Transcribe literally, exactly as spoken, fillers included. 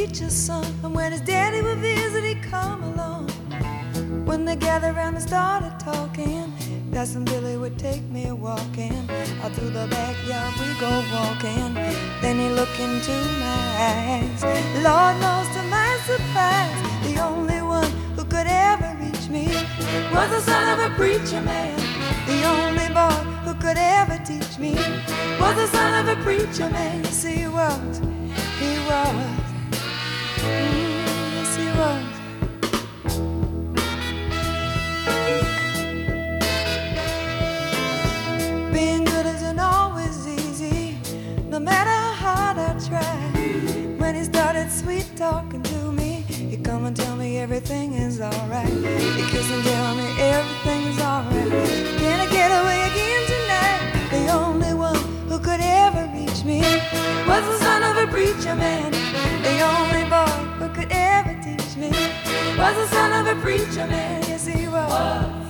preacher's son, and when his daddy would visit, he'd come along. When they gathered around and started talking, Cousin Billy would take me walking. Out through the backyard we go walking. Then he looked into my eyes. Lord knows to my surprise, the only one who could ever reach me was the son of a preacher man. The only boy who could ever teach me was the son of a preacher man. Yes, he was, he was, mm, yes, he was. Being good isn't always easy, no matter how hard I try. When he started sweet talking to me, he'd come and tell me everything is alright. He'd kiss and tell me everything is alright. Can I get away again tonight? The only one who could ever reach me was the son of a preacher man. The only boy who could ever teach me was the son of a preacher man. Yes, he was.